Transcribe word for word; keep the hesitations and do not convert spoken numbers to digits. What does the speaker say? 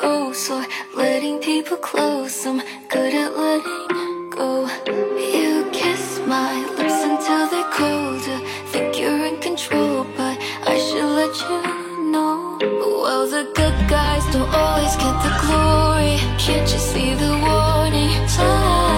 gross or letting people close. I'm good at letting go. You kiss my lips until they're colder. Think you're in control, but I should let you know. Well, the good guys don't always get the glory. Can't you see the warning signs?